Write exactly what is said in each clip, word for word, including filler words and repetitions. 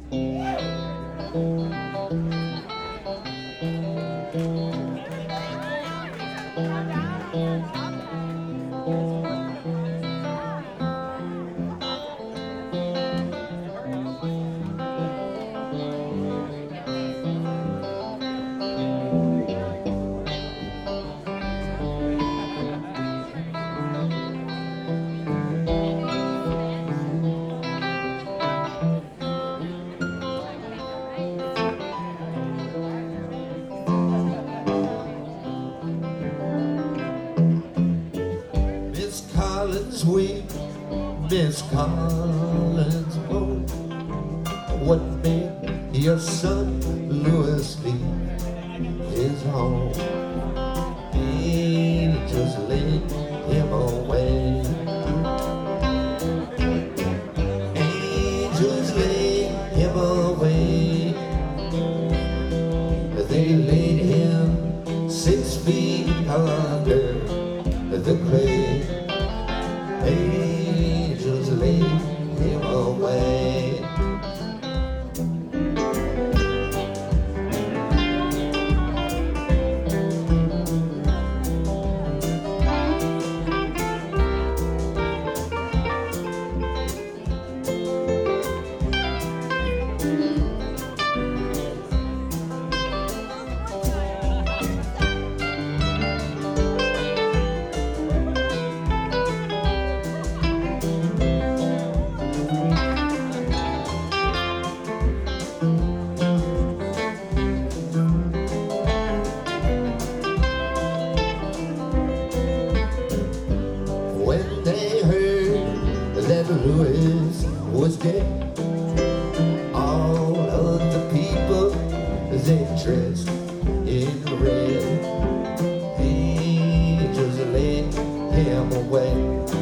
Miss Collins weep, Miss Collins moan. What made your son Louis leave his home? Angels laid him away. Angels laid him away. They laid him six feet under the clay. Angels laid him away. When they heard that Louis was dead, all of the people, they dressed in red. Angels laid him away.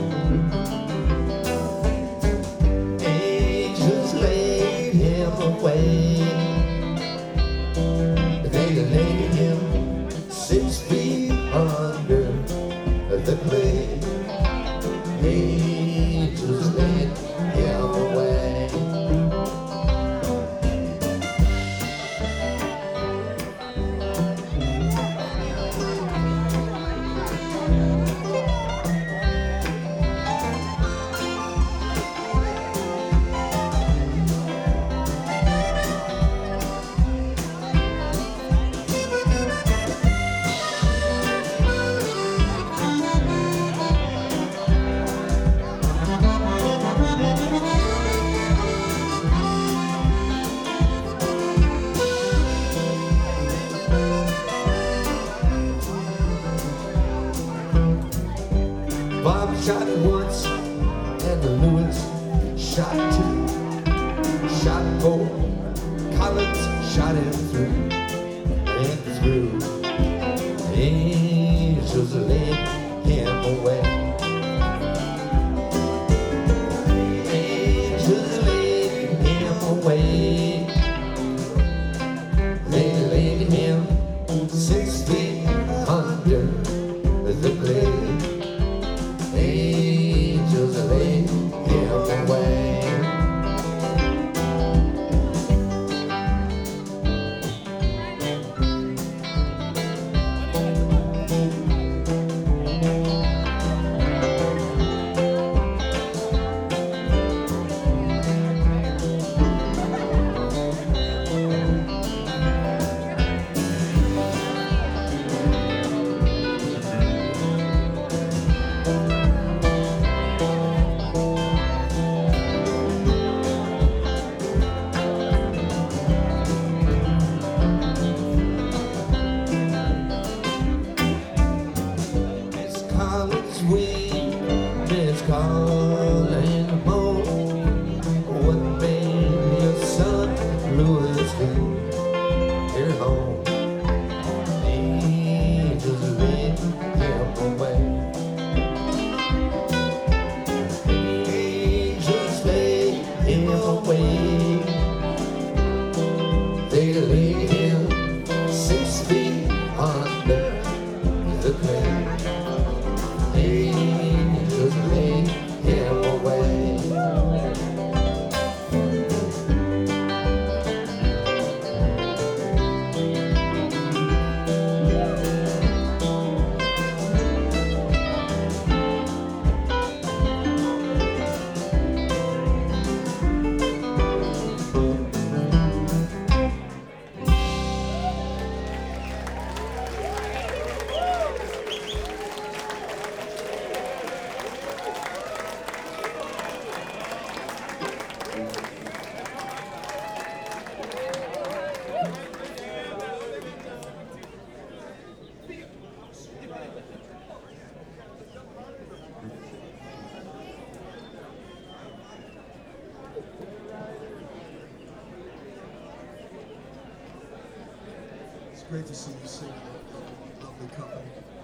Angels laid him away. They laid him six feet under the clay. Angels laid him away. Bob shot once and Louis shot two. Shot four, Collins shot him through and through. Angels laid him away. Angels laid him away. They laid him six feet under the clay. Angels laid him away. Great to see you sing. Lovely company.